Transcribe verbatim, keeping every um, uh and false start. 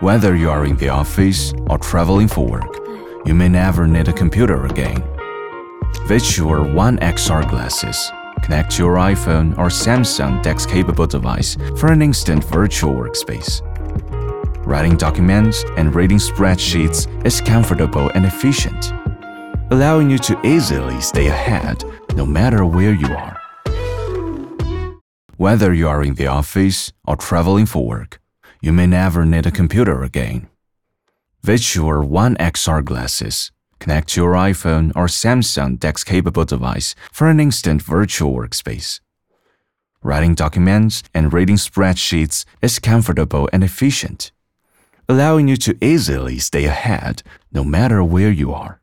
Whether you are in the office or traveling for work, you may never need a computer again. Visual One X R glasses connect to your iPhone or Samsung DeX-capable device for an instant virtual workspace. Writing documents and reading spreadsheets is comfortable and efficient, allowing you to easily stay ahead no matter where you are. Whether you are in the office or traveling for work, you may never need a computer again. Visual One X R glasses connect to your iPhone or Samsung DeX-capable device for an instant virtual workspace. Writing documents and reading spreadsheets is comfortable and efficient, allowing you to easily stay ahead no matter where you are.